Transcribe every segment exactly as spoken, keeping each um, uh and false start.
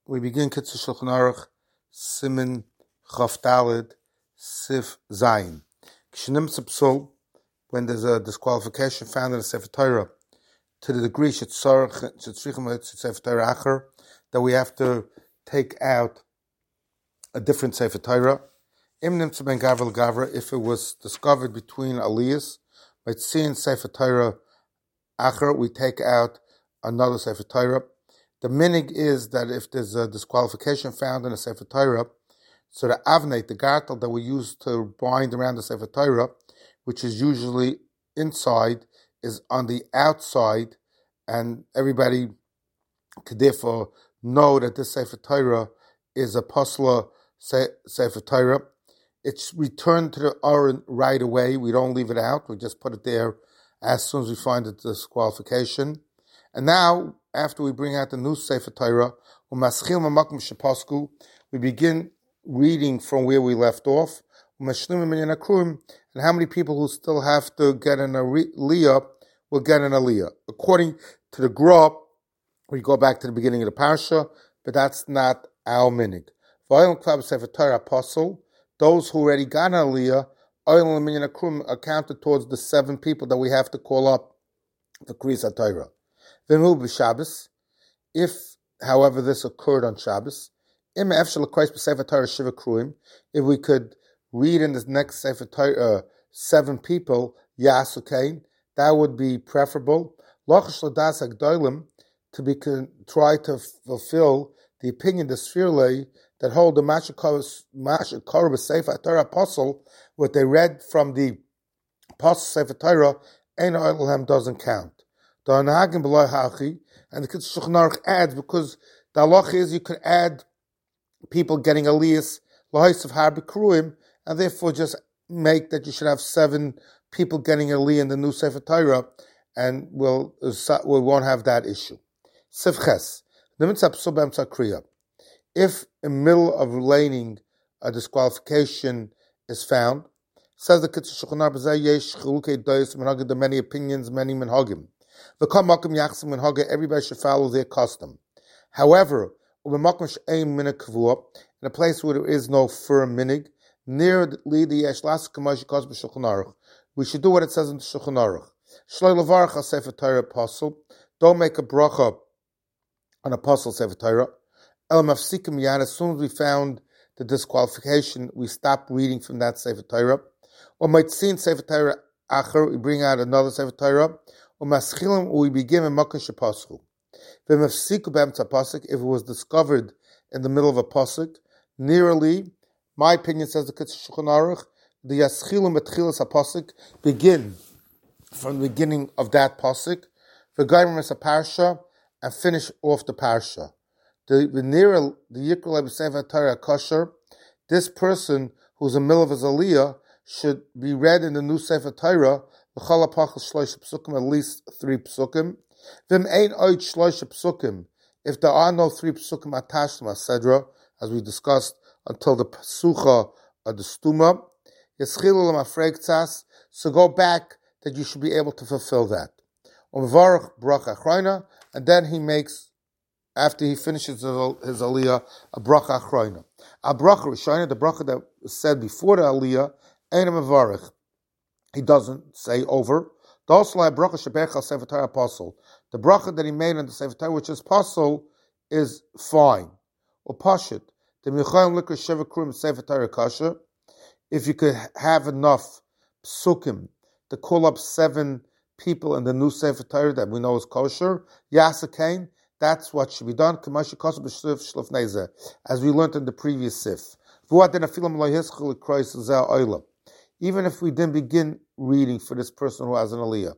we begin Kitzur Shulchan Aruch, Siman Chaf Daled, Sif Zayin. Kshenim Psul, when there's a disqualification found in a Sefer Torah, to the degree Shetzrichim Sefer Torah Acher, that we have to take out a different Sefer Torah. Im Nimtz Ben Gavra Gavra, if it was discovered between Aliyahs, by seeing Sefer Torah Acher, we take out another Sefer Torah. The minig is that if there's a disqualification found in a Sefer Torah, so the avnei, the gartel that we use to bind around the Sefer Torah, which is usually inside, is on the outside, and everybody could therefore know that this Sefer Torah is a Pasla Sefer Torah. It's returned to the Aron right away. We don't leave it out. We just put it there as soon as we find the disqualification. And now, after we bring out the new Sefer Torah, we begin reading from where we left off. And how many people who still have to get an aliyah will get an aliyah. According to the Gra, we go back to the beginning of the parsha, but that's not our minig. Those who already got an aliyah are counted towards the seven people that we have to call up the Kriyas HaTorah. If, however, this occurred on Shabbos, if we could read in this next Sefer Torah uh, seven people, Yasukain, that would be preferable. To be try to fulfill the opinion, the Sfirle, that hold the Mashakar Sefer Torah Apostle, what they read from the Apostle Sefer Torah, Ein Oilhem doesn't count. The Anhagim B'loi Hachi, and the Kitzur Shulchan Aruch adds, because the halach is you could add people getting aliyas lahais of har b'kruim, and therefore just make that you should have seven people getting aliyah in the new Sefer Torah, and we'll, we won't have that issue. Sivches, if in the middle of laning a disqualification is found, says the Kitzur Shulchan Aruch, yesh chilukei dayos minhagim, the many opinions, many minhagim. Everybody should follow their custom. However, in a place where there is no firm minig, near the we should do what it says in the Shulchan Aruch. Don't make a bracha on apostle Sefer Torah. As soon as we found the disqualification, we stop reading from that Sefer Torah. Or might see in Sefer Torah Acher, we bring out another Sefer Torah. We begin in Makkah Shepaschu. If it was discovered in the middle of a pasuk, nearly, my opinion says the Kitzur Shulchan Aruch, the Yaschilum Betchilas HaPasuk begin from the beginning of that pasuk, the Gaimer as a parsha, and finish off the parsha. The the nearer the Yikra Sefer Torah Kosher, this person who's in the middle of his aliyah should be read in the new Sefer Torah. At least three psukim. If there are no three psukim attached to Masedra, as we discussed until the psucha of the stuma, so go back that you should be able to fulfill that. And then he makes, after he finishes his aliyah, a bracha achrayna. A bracha rishayna, the bracha that was said before the aliyah, ain't a mevarich. He doesn't say over. The bracha that he made on the Sefer Torah, which is apostle, is fine. Or pashit. If you could have enough psukim to call up seven people in the new Sefer Torah that we know is kosher, yasakain, that's what should be done. As we learned in the previous sif. Even if we didn't begin reading for this person who has an aliyah.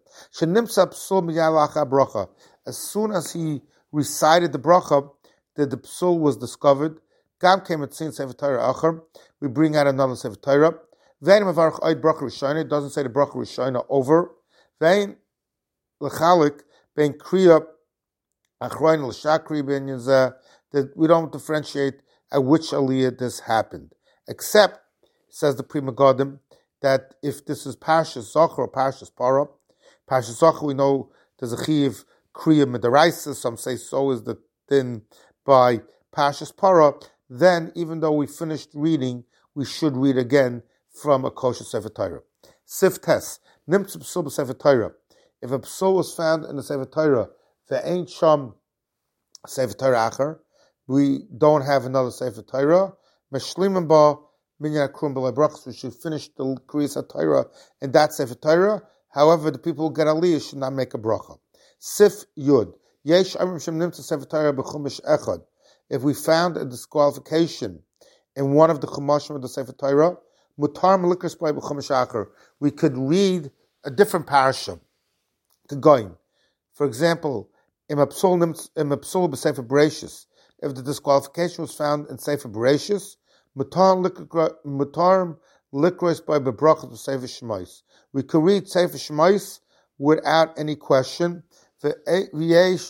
As soon as he recited the bracha, that the psul was discovered. Gam came at sin Sefer Torah Acher. We bring out another Sefer Torah. Vein mevarch oid bracha rishayna. It doesn't say the bracha rishayna over. Vein lechalik ben kriya achroin l'shakri ben yezeh. That we don't differentiate at which aliyah this happened, except says the Pri Megadim, that if this is Parshas Zocher or Parshas Parah, Parshas Zocher we know there's a Chiv Kriya Midaraisa, some say so is the thing by Parshas Para, then even though we finished reading, we should read again from a kosher Sefer Torah. Sif Tes, Nimtz Psul b'Sefer Torah. If a psul was found in the Sefer Torah, there ain't sham Sefer Torah acher, we don't have another Sefer Torah. Meshlimim ba minyan akrum b'lei brachos. We should finish the Kriyas HaTorah in that Sefer Torah. However, the people who get aliyah should not make a bracha. Sif Yud. Yesh amrim shem nimtza Sefer Torah b'chumash echad. If we found a disqualification in one of the chumashim of the Sefer Torah, mutar melikras by b'chumash acher. We could read a different parasha to goyim. For example, in a psul b'Sefer Bereshis, if the disqualification was found in Sefer Bereshis, mutar likros by bebrachos b'Sefer Shemais. We could read Sefer Shemais without any question. And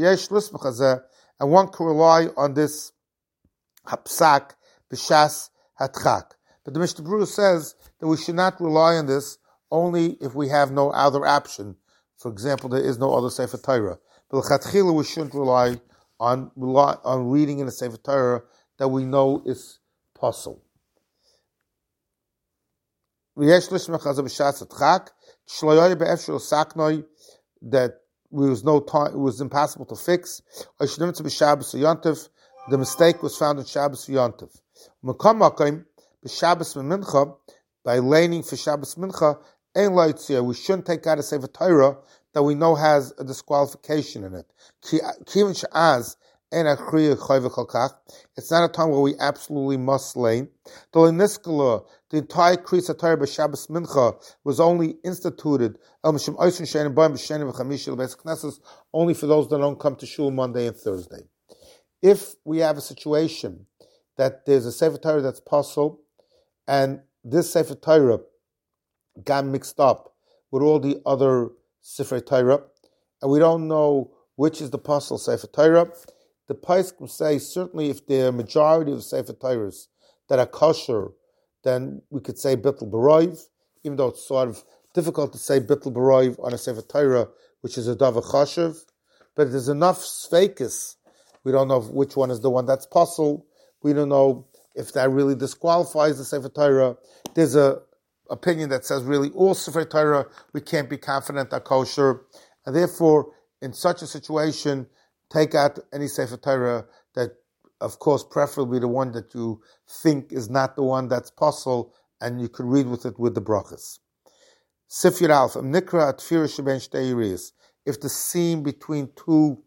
one can rely on this hapsak b'shas hatchak. But the Mishnah Berurah says that we should not rely on this only if we have no other option. For example, there is no other Sefer Torah. But l'chatchila we shouldn't rely on rely on reading in a Sefer Torah that we know is possible. That was no time, it was impossible to fix. The mistake was found in Shabbos Yontif. By laning for Shabbos Mincha, we shouldn't take out a Sefer Torah that we know has a disqualification in it. It's not a time where we absolutely must lane. The entire Kriyas HaTorah by Shabbos Mincha was only instituted only for those that don't come to Shul Monday and Thursday. If we have a situation that there's a Sefer Torah that's possible, and this Sefer Torah got mixed up with all the other Sefer Torah, and we don't know which is the possible Sefer Torah, the Poskim say certainly if the majority of Sefer Torahs that are kosher, then we could say Bittul B'Roiv, even though it's sort of difficult to say Bittul B'Roiv on a Sefer Torah, which is a Davar Chashiv, but there's enough Sfeikis. We don't know which one is the one that's possible. We don't know if that really disqualifies the Sefer Torah. There's a opinion that says really all Sefer Torah we can't be confident are kosher, and therefore in such a situation take out any Sefer Torah that, of course, preferably the one that you think is not the one that's possible, and you could read with it with the brachas. Sif Yud Aleph, Nikra Atfira Sheben Shtei Yiriyos. If the seam between two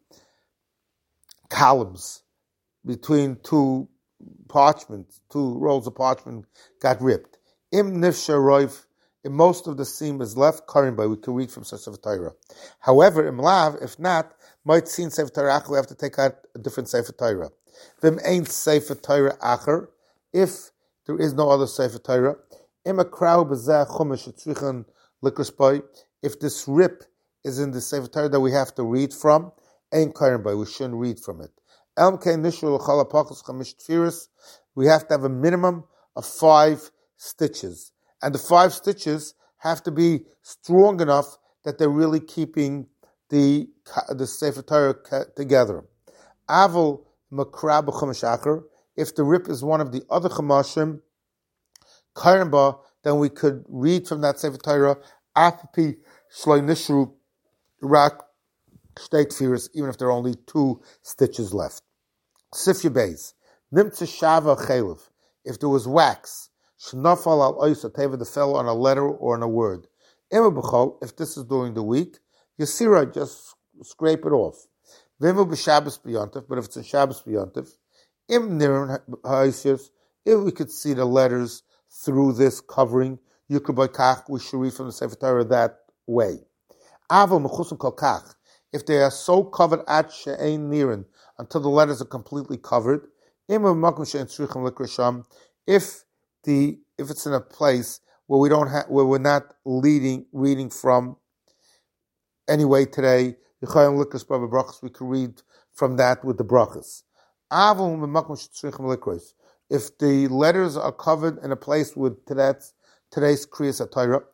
columns, between two parchments, two rolls of parchment got ripped. Im Nifsha Roiv, if most of the seam is left, Karim by we can read from Sefer Torah. However, Im Lav, if not, might see in Sefer Torah Acher, we have to take out a different Sefer Torah. Vim ain't Sefer Torah Acher, if there is no other Sefer Torah. Im a krav b'zeh chumash etzrichen likros by, if this rip is in the Sefer Torah that we have to read from, ain't Karim by, we shouldn't read from it. Elm kein nishul l'chal ha'pachos chamish tfiris, we have to have a minimum of five stitches. And the five stitches have to be strong enough that they're really keeping the the Sefer Torah together. Aval makrab b'chumash acher, if the rip is one of the other chumashim, karimba, then we could read from that Sefer Torah apapi shloi nishru rak shtei tfiris, even if there are only two stitches left. Sif Yibez, nimtza shava chelev, if there was wax, shnafal al oisa teva that fell on a letter or on a word. Ima b'chol, if this is during the week, Yasira, just scrape it off. Vimu b'Shabbos b'Yontif, but if it's in Shabbos b'Yontif, im nirin ha'isiyos, if we could see the letters through this covering, yukra b'kach, we should read from the Sefer Torah that way. Aval mechusim kol kach, if they are so covered at she'ein nirin, until the letters are completely covered, im b'makom she'en tzrichim likrisham, if the if it's in a place where we don't have where we're not leading reading from. Anyway, today, we can read from that with the brachas. If the letters are covered in a place with today's, today's Kriyas HaTorah,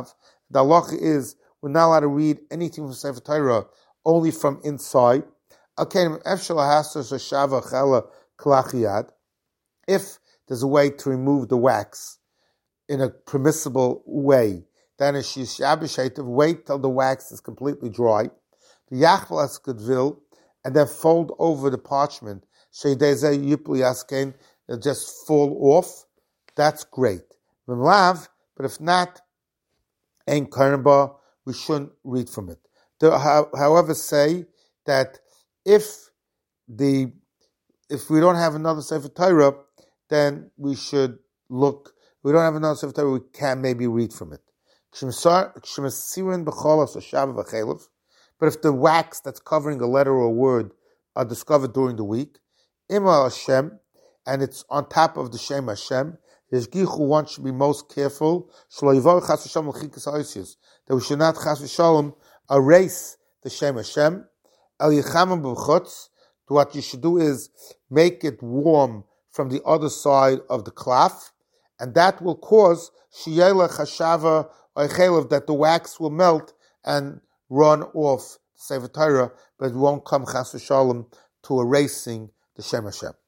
the halacha is we're not allowed to read anything from Sefer Torah only from inside. If there's a way to remove the wax in a permissible way, then it's Yishabishaitav, wait till the wax is completely dry, the Yachbal Askadvil, and then fold over the parchment, it'll just fall off. That's great. But if not, Ein Karnaba, we shouldn't read from it. There, however, say that if the if we don't have another Sefer Torah, then we should look. We don't have another Sefer Torah, we can maybe read from it. But if the wax that's covering a letter or a word are discovered during the week, Ima Hashem, and it's on top of the Shem Hashem, one should be most careful that we should not chas v'shalom erase the Shem Hashem. El yichamim b'chutz. What you should do is make it warm from the other side of the cloth, and that will cause sheyela chashava oichelev, that the wax will melt and run off the Sefer Torah, but it won't come chas v'shalom to erasing the Shem Hashem.